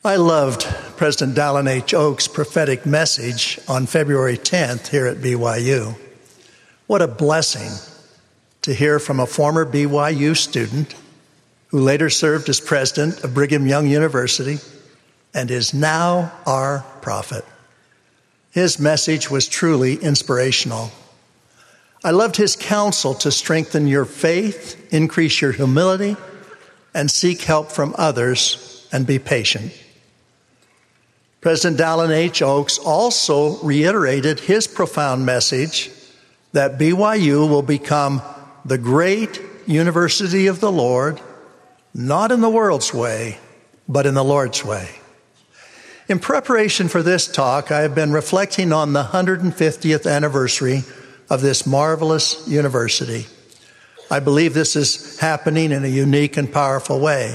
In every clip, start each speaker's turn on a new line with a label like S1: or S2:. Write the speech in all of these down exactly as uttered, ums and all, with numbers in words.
S1: I loved President Dallin H. Oaks' prophetic message on February tenth here at B Y U. What a blessing to hear from a former B Y U student who later served as president of Brigham Young University and is now our prophet. His message was truly inspirational. I loved his counsel to strengthen your faith, increase your humility, and seek help from others and be patient. President Dallin H. Oaks also reiterated his profound message that B Y U will become the great university of the Lord, not in the world's way, but in the Lord's way. In preparation for this talk, I have been reflecting on the one hundred fiftieth anniversary of this marvelous university. I believe this is happening in a unique and powerful way.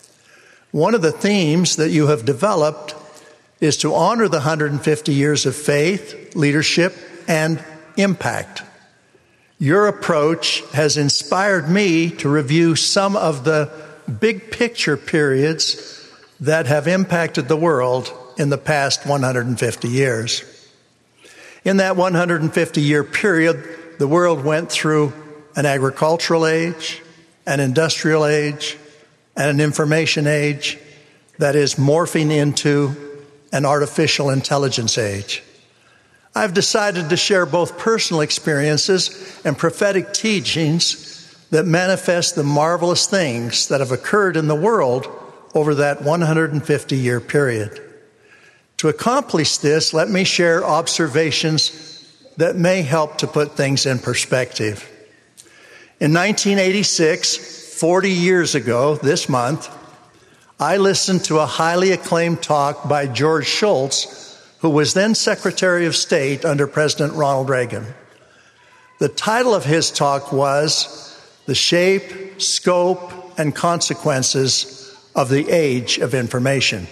S1: One of the themes that you have developed is to honor the one hundred fifty years of faith, leadership, and impact. Your approach has inspired me to review some of the big picture periods that have impacted the world in the past one hundred fifty years. In that one hundred fifty year period, the world went through an agricultural age, an industrial age, and an information age that is morphing into an artificial intelligence age. I've decided to share both personal experiences and prophetic teachings that manifest the marvelous things that have occurred in the world over that one hundred fifty year period. To accomplish this, let me share observations that may help to put things in perspective. In nineteen eighty-six, forty years ago this month, I listened to a highly acclaimed talk by George Shultz, who was then Secretary of State under President Ronald Reagan. The title of his talk was The Shape, Scope, and Consequences of the Age of Information.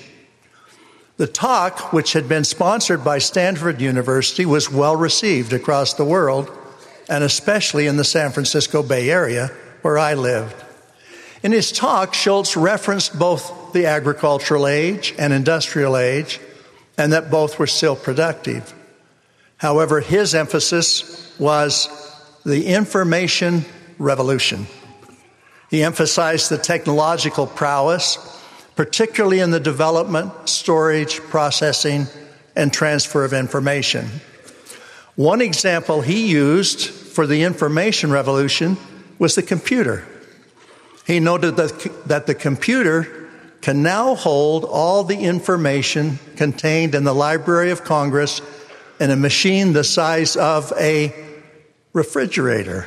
S1: The talk, which had been sponsored by Stanford University, was well received across the world, and especially in the San Francisco Bay Area, where I lived. In his talk, Shultz referenced both the agricultural age and industrial age, and that both were still productive. However, his emphasis was the information revolution. He emphasized the technological prowess, particularly in the development, storage, processing, and transfer of information. One example he used for the information revolution was the computer. He noted that, that the computer can now hold all the information contained in the Library of Congress in a machine the size of a refrigerator.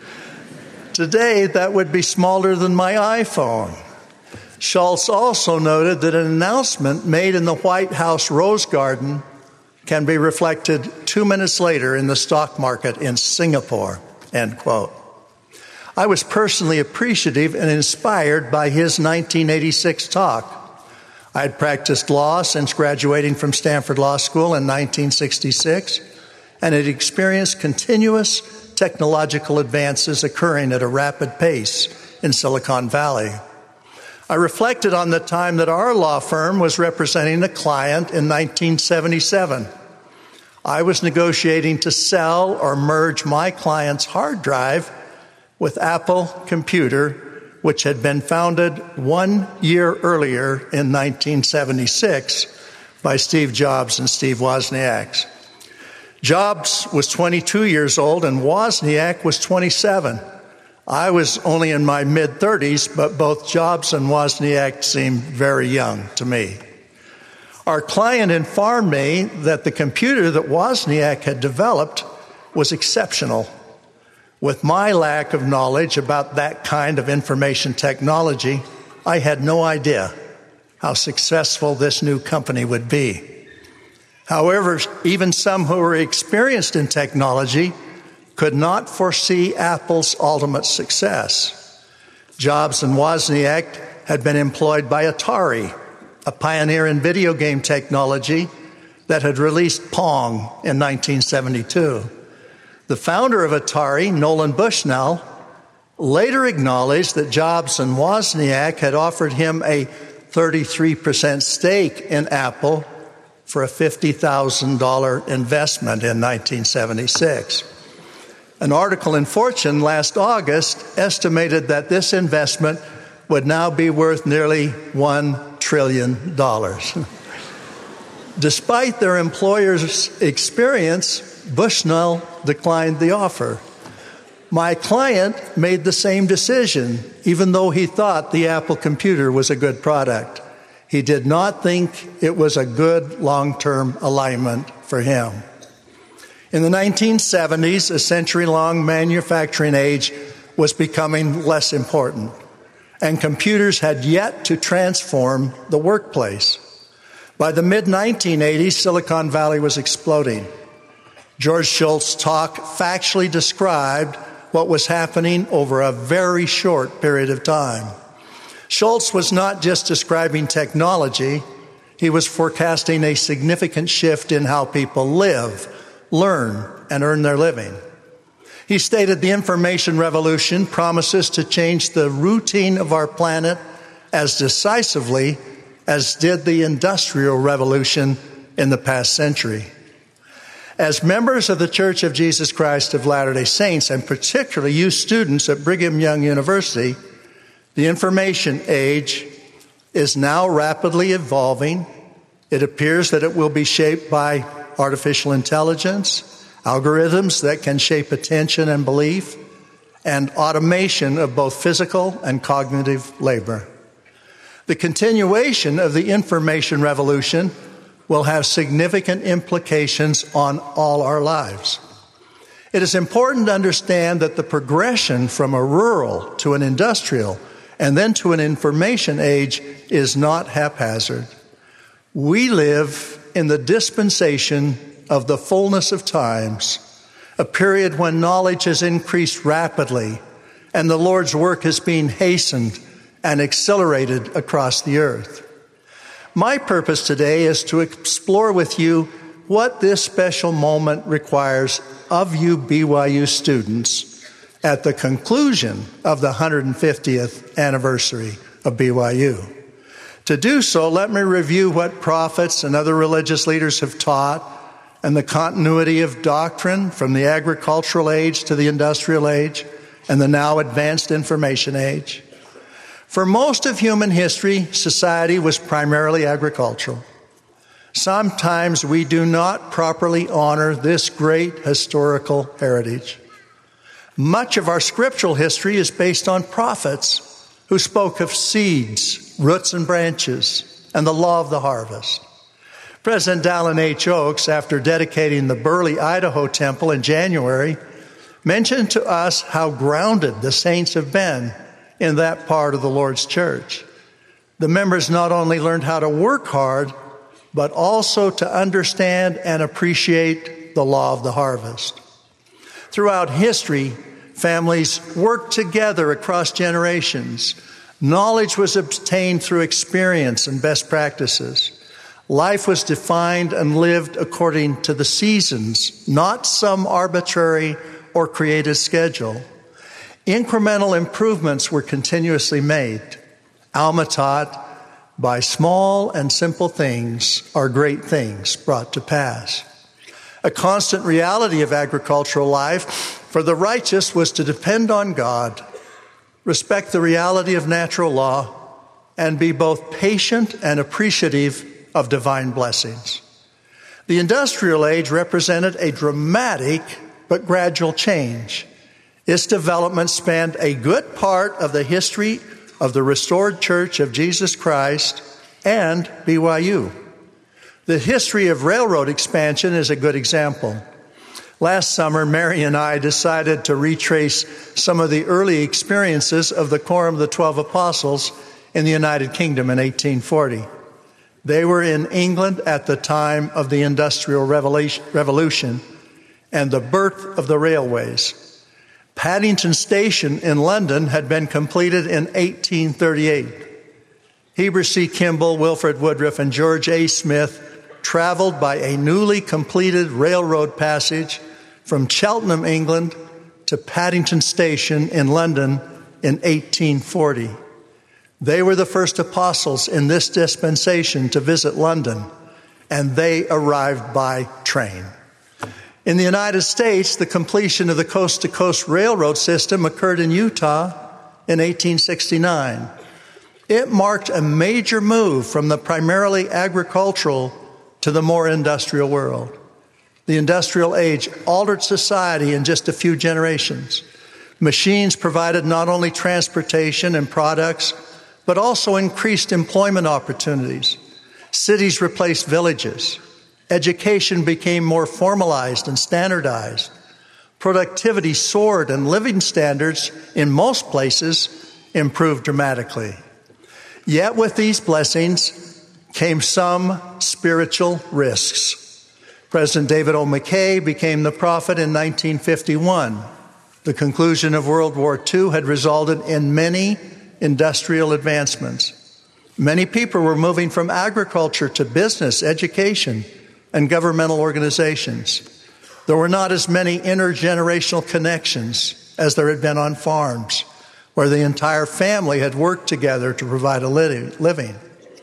S1: Today, that would be smaller than my iPhone. Shultz also noted that an announcement made in the White House Rose Garden can be reflected two minutes later in the stock market in Singapore, end quote. I was personally appreciative and inspired by his nineteen eighty-six talk. I had practiced law since graduating from Stanford Law School in nineteen sixty-six, and had experienced continuous technological advances occurring at a rapid pace in Silicon Valley. I reflected on the time that our law firm was representing a client in nineteen seventy-seven. I was negotiating to sell or merge my client's hard drive with Apple Computer, which had been founded one year earlier in nineteen seventy-six by Steve Jobs and Steve Wozniak. Jobs was twenty-two years old and Wozniak was twenty-seven. I was only in my mid-thirties, but both Jobs and Wozniak seemed very young to me. Our client informed me that the computer that Wozniak had developed was exceptional. With my lack of knowledge about that kind of information technology, I had no idea how successful this new company would be. However, even some who were experienced in technology could not foresee Apple's ultimate success. Jobs and Wozniak had been employed by Atari, a pioneer in video game technology that had released Pong in nineteen seventy-two. The founder of Atari, Nolan Bushnell, later acknowledged that Jobs and Wozniak had offered him a thirty-three percent stake in Apple for a fifty thousand dollars investment in nineteen seventy-six. An article in Fortune last August estimated that this investment would now be worth nearly one trillion dollars. Despite their employer's experience, Bushnell declined the offer. My client made the same decision, even though he thought the Apple computer was a good product. He did not think it was a good long-term alignment for him. In the nineteen seventies, a century-long manufacturing age was becoming less important, and computers had yet to transform the workplace. By the mid nineteen eighties, Silicon Valley was exploding. George Shultz's talk factually described what was happening over a very short period of time. Schultz was not just describing technology, he was forecasting a significant shift in how people live, learn, and earn their living. He stated the information revolution promises to change the routine of our planet as decisively as did the Industrial Revolution in the past century. As members of the Church of Jesus Christ of Latter-day Saints, and particularly you students at Brigham Young University, the information age is now rapidly evolving. It appears that it will be shaped by artificial intelligence, algorithms that can shape attention and belief, and automation of both physical and cognitive labor. The continuation of the information revolution will have significant implications on all our lives. It is important to understand that the progression from a rural to an industrial and then to an information age is not haphazard. We live in the dispensation of the fullness of times, a period when knowledge has increased rapidly and the Lord's work is being hastened and accelerated across the earth. My purpose today is to explore with you what this special moment requires of you B Y U students at the conclusion of the one hundred fiftieth anniversary of B Y U. To do so, let me review what prophets and other religious leaders have taught and the continuity of doctrine from the agricultural age to the industrial age and the now advanced information age. For most of human history, society was primarily agricultural. Sometimes we do not properly honor this great historical heritage. Much of our scriptural history is based on prophets who spoke of seeds, roots and branches, and the law of the harvest. President Dallin H. Oaks, after dedicating the Burley, Idaho temple in January, mentioned to us how grounded the saints have been in that part of the Lord's church. The members not only learned how to work hard, but also to understand and appreciate the law of the harvest. Throughout history, families worked together across generations. Knowledge was obtained through experience and best practices. Life was defined and lived according to the seasons, not some arbitrary or created schedule. Incremental improvements were continuously made. Alma taught, by small and simple things are great things brought to pass. A constant reality of agricultural life for the righteous was to depend on God, respect the reality of natural law, and be both patient and appreciative of divine blessings. The industrial age represented a dramatic but gradual change. Its development spanned a good part of the history of the restored Church of Jesus Christ and B Y U. The history of railroad expansion is a good example. Last summer, Mary and I decided to retrace some of the early experiences of the Quorum of the Twelve Apostles in the United Kingdom in eighteen forty. They were in England at the time of the Industrial Revolution and the birth of the railways. Paddington Station in London had been completed in eighteen thirty-eight. Heber C. Kimball, Wilfred Woodruff, and George A. Smith traveled by a newly completed railroad passage from Cheltenham, England, to Paddington Station in London in eighteen forty. They were the first apostles in this dispensation to visit London, and they arrived by train. In the United States, the completion of the coast-to-coast railroad system occurred in Utah in eighteen sixty-nine. It marked a major move from the primarily agricultural to the more industrial world. The industrial age altered society in just a few generations. Machines provided not only transportation and products, but also increased employment opportunities. Cities replaced villages. Education became more formalized and standardized. Productivity soared, and living standards in most places improved dramatically. Yet with these blessings came some spiritual risks. President David O. McKay became the prophet in nineteen fifty-one. The conclusion of World War Two had resulted in many industrial advancements. Many people were moving from agriculture to business, education, and governmental organizations. There were not as many intergenerational connections as there had been on farms, where the entire family had worked together to provide a living.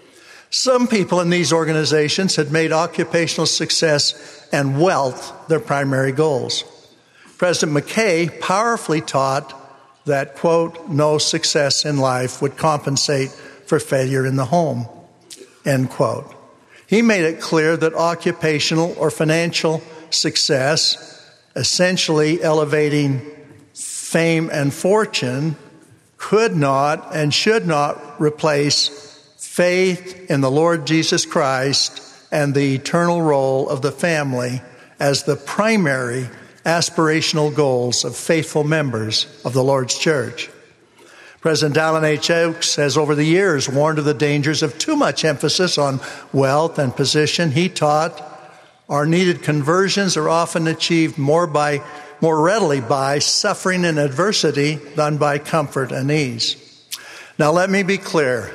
S1: Some people in these organizations had made occupational success and wealth their primary goals. President McKay powerfully taught that, quote, no success in life would compensate for failure in the home, end quote. He made it clear that occupational or financial success, essentially elevating fame and fortune, could not and should not replace faith in the Lord Jesus Christ and the eternal role of the family as the primary aspirational goals of faithful members of the Lord's church. President Dallin H. Oaks has over the years warned of the dangers of too much emphasis on wealth and position. He taught our needed conversions are often achieved more by more readily by suffering and adversity than by comfort and ease. Now let me be clear.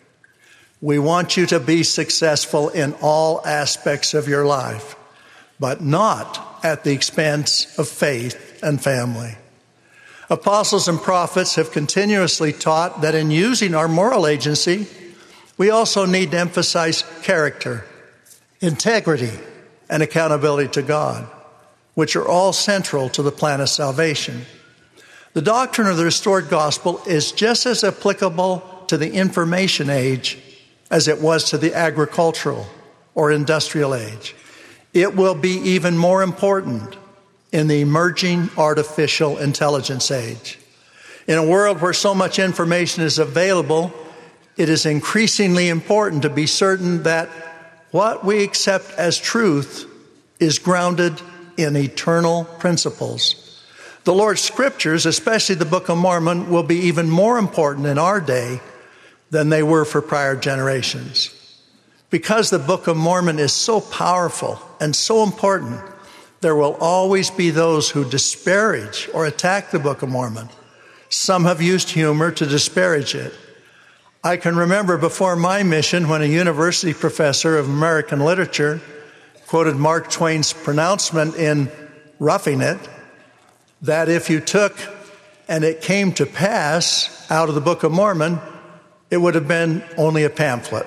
S1: We want you to be successful in all aspects of your life, but not at the expense of faith and family. Apostles and prophets have continuously taught that in using our moral agency, we also need to emphasize character, integrity, and accountability to God, which are all central to the plan of salvation. The doctrine of the restored gospel is just as applicable to the information age as it was to the agricultural or industrial age. It will be even more important in the emerging artificial intelligence age. In a world where so much information is available, it is increasingly important to be certain that what we accept as truth is grounded in eternal principles. The Lord's scriptures, especially the Book of Mormon, will be even more important in our day than they were for prior generations. Because the Book of Mormon is so powerful and so important, there will always be those who disparage or attack the Book of Mormon. Some have used humor to disparage it. I can remember before my mission when a university professor of American literature quoted Mark Twain's pronouncement in Roughing It, that if you took and it came to pass out of the Book of Mormon, it would have been only a pamphlet.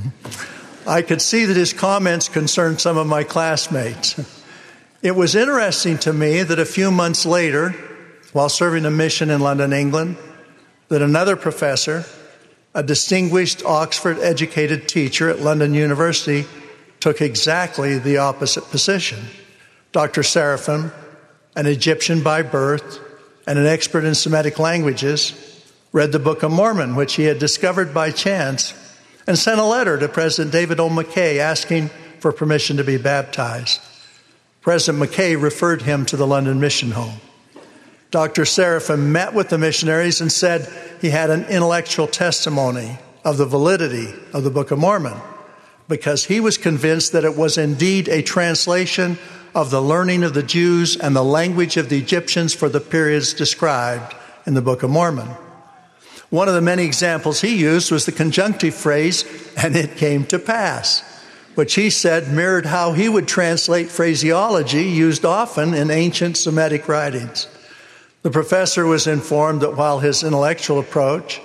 S1: I could see that his comments concerned some of my classmates. It was interesting to me that a few months later, while serving a mission in London, England, that another professor, a distinguished Oxford-educated teacher at London University, took exactly the opposite position. Doctor Seraphim, an Egyptian by birth and an expert in Semitic languages, read the Book of Mormon, which he had discovered by chance, and sent a letter to President David O. McKay asking for permission to be baptized. President McKay referred him to the London Mission Home. Doctor Seraphim met with the missionaries and said he had an intellectual testimony of the validity of the Book of Mormon because he was convinced that it was indeed a translation of the learning of the Jews and the language of the Egyptians for the periods described in the Book of Mormon. One of the many examples he used was the conjunctive phrase, "and it came to pass," which he said mirrored how he would translate phraseology used often in ancient Semitic writings. The professor was informed that while his intellectual approach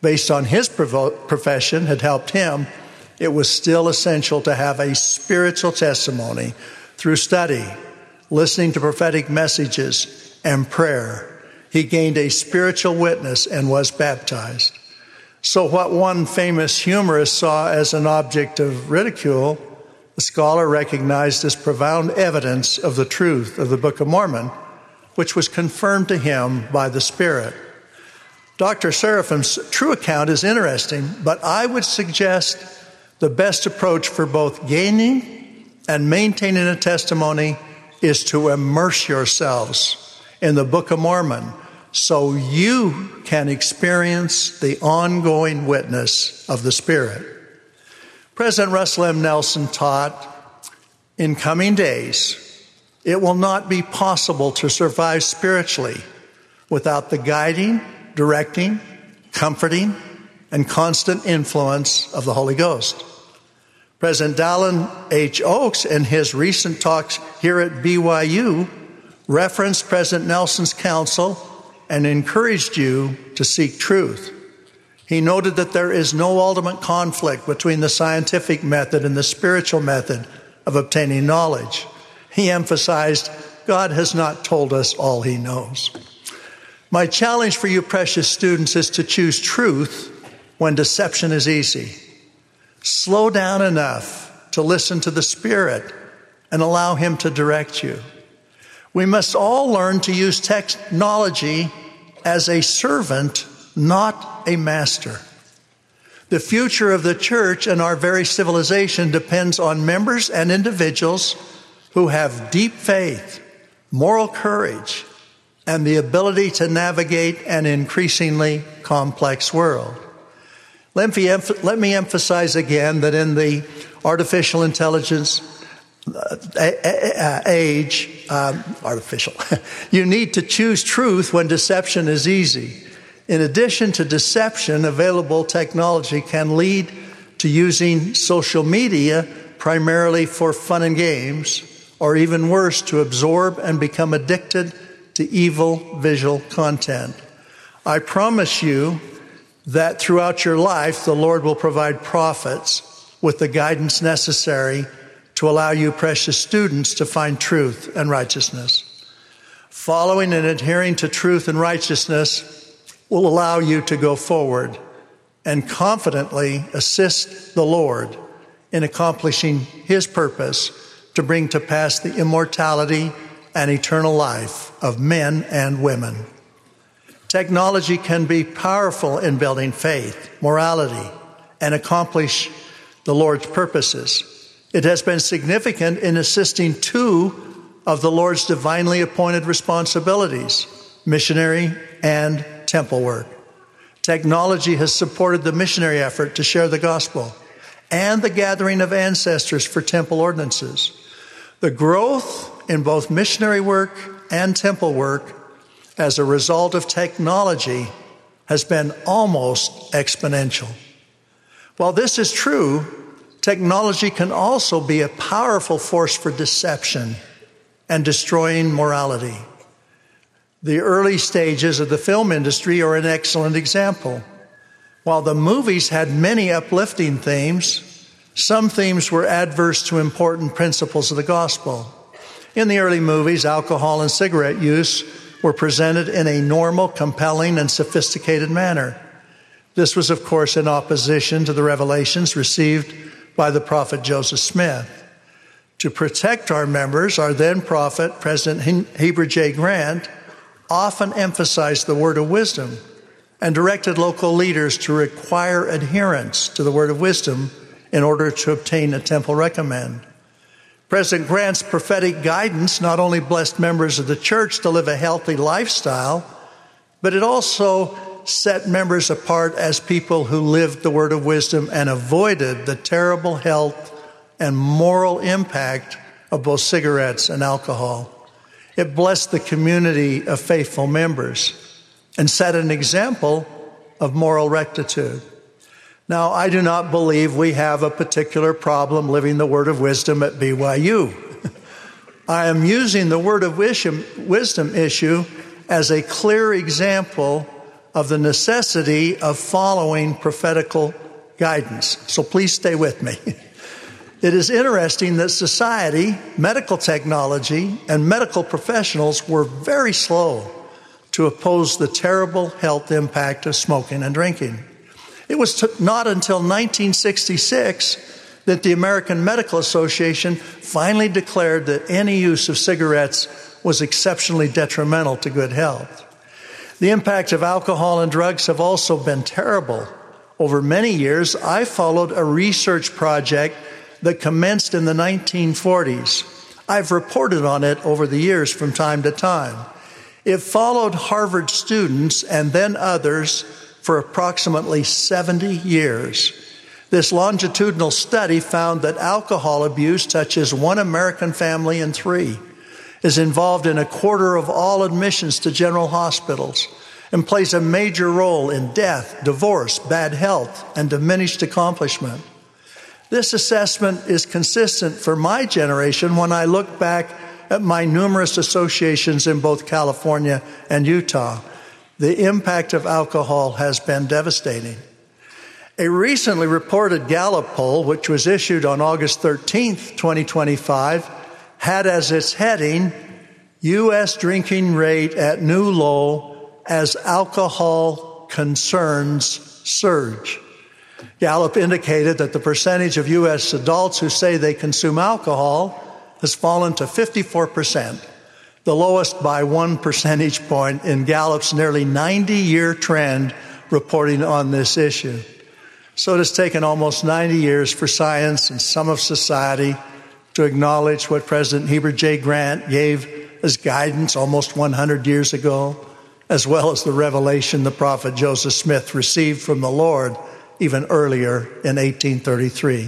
S1: based on his profession, had helped him, it was still essential to have a spiritual testimony through study, listening to prophetic messages, and prayer. He gained a spiritual witness and was baptized. So what one famous humorist saw as an object of ridicule, the scholar recognized as profound evidence of the truth of the Book of Mormon, which was confirmed to him by the Spirit. Doctor Seraphim's true account is interesting, but I would suggest the best approach for both gaining and maintaining a testimony is to immerse yourselves in the Book of Mormon so you can experience the ongoing witness of the Spirit. President Russell M. Nelson taught, in coming days, it will not be possible to survive spiritually without the guiding, directing, comforting, and constant influence of the Holy Ghost. President Dallin H. Oaks, in his recent talks here at B Y U, referenced President Nelson's counsel and encouraged you to seek truth. He noted that there is no ultimate conflict between the scientific method and the spiritual method of obtaining knowledge. He emphasized, God has not told us all he knows. My challenge for you, precious students, is to choose truth when deception is easy. Slow down enough to listen to the Spirit and allow him to direct you. We must all learn to use technology as a servant, not a master. The future of the church and our very civilization depends on members and individuals who have deep faith, moral courage, and the ability to navigate an increasingly complex world. Let me, let me emphasize again that in the artificial intelligence age, um, artificial, you need to choose truth when deception is easy. In addition to deception, available technology can lead to using social media primarily for fun and games, or even worse, to absorb and become addicted to evil visual content. I promise you that throughout your life, the Lord will provide prophets with the guidance necessary to allow you, precious students, to find truth and righteousness. Following and adhering to truth and righteousness will allow you to go forward and confidently assist the Lord in accomplishing his purpose to bring to pass the immortality and eternal life of men and women. Technology can be powerful in building faith, morality, and accomplish the Lord's purposes. It has been significant in assisting two of the Lord's divinely appointed responsibilities, missionary and temple work. Technology has supported the missionary effort to share the gospel and the gathering of ancestors for temple ordinances. The growth in both missionary work and temple work as a result of technology has been almost exponential. While this is true, technology can also be a powerful force for deception and destroying morality. The early stages of the film industry are an excellent example. While the movies had many uplifting themes, some themes were adverse to important principles of the gospel. In the early movies, alcohol and cigarette use were presented in a normal, compelling, and sophisticated manner. This was, of course, in opposition to the revelations received by the prophet Joseph Smith. To protect our members, our then prophet, President Heber J. Grant, often emphasized the word of wisdom and directed local leaders to require adherence to the word of wisdom in order to obtain a temple recommend. President Grant's prophetic guidance not only blessed members of the church to live a healthy lifestyle, but it also set members apart as people who lived the word of wisdom and avoided the terrible health and moral impact of both cigarettes and alcohol. It blessed the community of faithful members and set an example of moral rectitude. Now, I do not believe we have a particular problem living the word of wisdom at B Y U. I am using the word of wisdom issue as a clear example of the necessity of following prophetical guidance. So please stay with me. It is interesting that society, medical technology, and medical professionals were very slow to oppose the terrible health impact of smoking and drinking. It was t- not until nineteen sixty-six that the American Medical Association finally declared that any use of cigarettes was exceptionally detrimental to good health. The impact of alcohol and drugs have also been terrible. Over many years, I followed a research project that commenced in the nineteen forties. I've reported on it over the years from time to time. It followed Harvard students and then others for approximately seventy years. This longitudinal study found that alcohol abuse touches one American family in three, is involved in a quarter of all admissions to general hospitals, and plays a major role in death, divorce, bad health, and diminished accomplishment. This assessment is consistent for my generation when I look back at my numerous associations in both California and Utah. The impact of alcohol has been devastating. A recently reported Gallup poll, which was issued on August thirteenth, twenty twenty-five, had as its heading, U S drinking rate at new low as alcohol concerns surge. Gallup indicated that the percentage of U S adults who say they consume alcohol has fallen to fifty-four percent, the lowest by one percentage point in Gallup's nearly ninety-year trend reporting on this issue. So it has taken almost ninety years for science and some of society to acknowledge what President Heber J. Grant gave as guidance almost one hundred years ago, as well as the revelation the prophet Joseph Smith received from the Lord even earlier in eighteen thirty-three.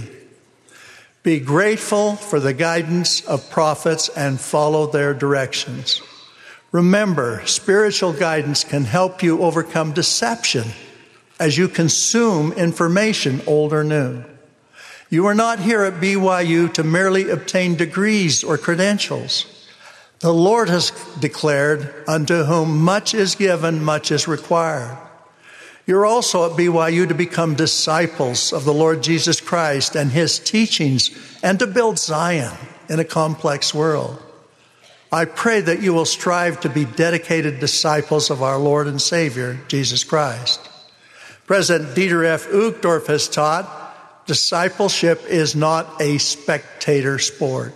S1: Be grateful for the guidance of prophets and follow their directions. Remember, spiritual guidance can help you overcome deception as you consume information, old or new. You are not here at B Y U to merely obtain degrees or credentials. The Lord has declared, unto whom much is given, much is required. You're also at B Y U to become disciples of the Lord Jesus Christ and his teachings and to build Zion in a complex world. I pray that you will strive to be dedicated disciples of our Lord and Savior, Jesus Christ. President Dieter F. Uchtdorf has taught, discipleship is not a spectator sport.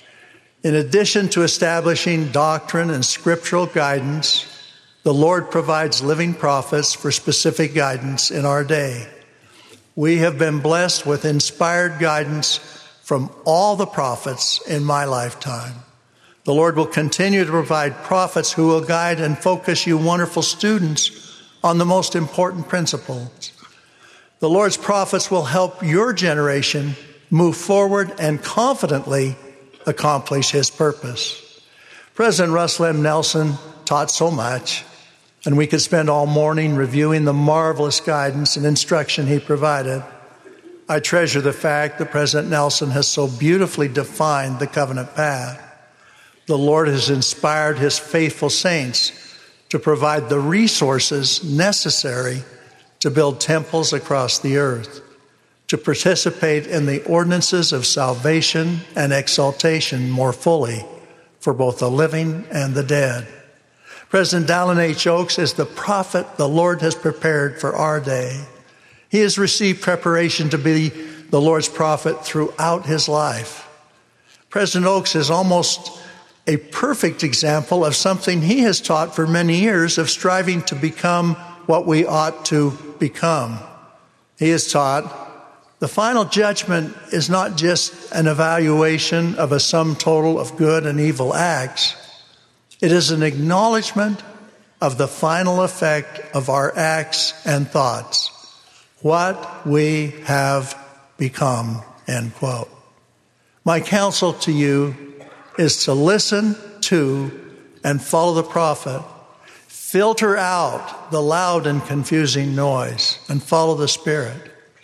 S1: In addition to establishing doctrine and scriptural guidance, the Lord provides living prophets for specific guidance in our day. We have been blessed with inspired guidance from all the prophets in my lifetime. The Lord will continue to provide prophets who will guide and focus you wonderful students on the most important principles. The Lord's prophets will help your generation move forward and confidently accomplish his purpose. President Russell M. Nelson taught so much, and we could spend all morning reviewing the marvelous guidance and instruction he provided. I treasure the fact that President Nelson has so beautifully defined the covenant path. The Lord has inspired his faithful saints to provide the resources necessary to build temples across the earth, to participate in the ordinances of salvation and exaltation more fully for both the living and the dead. President Dallin H. Oaks is the prophet the Lord has prepared for our day. He has received preparation to be the Lord's prophet throughout his life. President Oaks is almost a perfect example of something he has taught for many years of striving to become what we ought to become. He has taught the final judgment is not just an evaluation of a sum total of good and evil acts. It is an acknowledgement of the final effect of our acts and thoughts, what we have become, end quote. My counsel to you is to listen to and follow the prophet. Filter out the loud and confusing noise and follow the Spirit.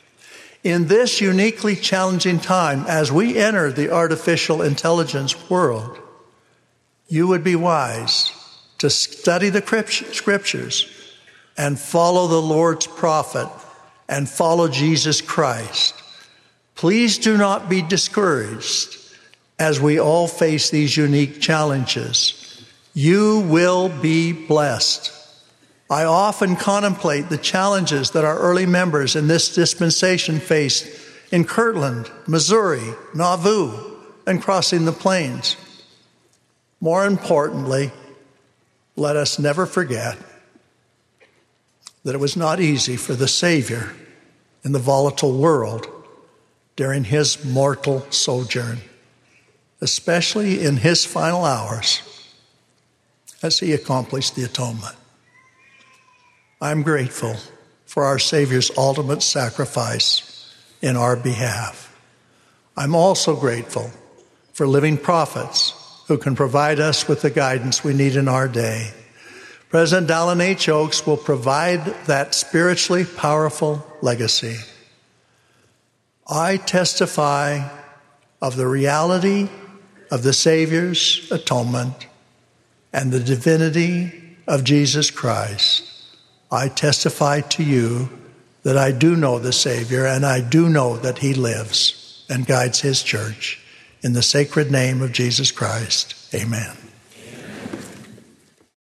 S1: In this uniquely challenging time, as we enter the artificial intelligence world, you would be wise to study the scriptures, and follow the Lord's prophet and follow Jesus Christ. Please do not be discouraged as we all face these unique challenges. You will be blessed. I often contemplate the challenges that our early members in this dispensation faced in Kirtland, Missouri, Nauvoo, and crossing the plains. More importantly, let us never forget that it was not easy for the Savior in the volatile world during his mortal sojourn, especially in his final hours as he accomplished the atonement. I'm grateful for our Savior's ultimate sacrifice in our behalf. I'm also grateful for living prophets who can provide us with the guidance we need in our day. President Dallin H. Oaks will provide that spiritually powerful legacy. I testify of the reality of the Savior's atonement and the divinity of Jesus Christ. I testify to you that I do know the Savior, and I do know that he lives and guides his church. In the sacred name of Jesus Christ, amen.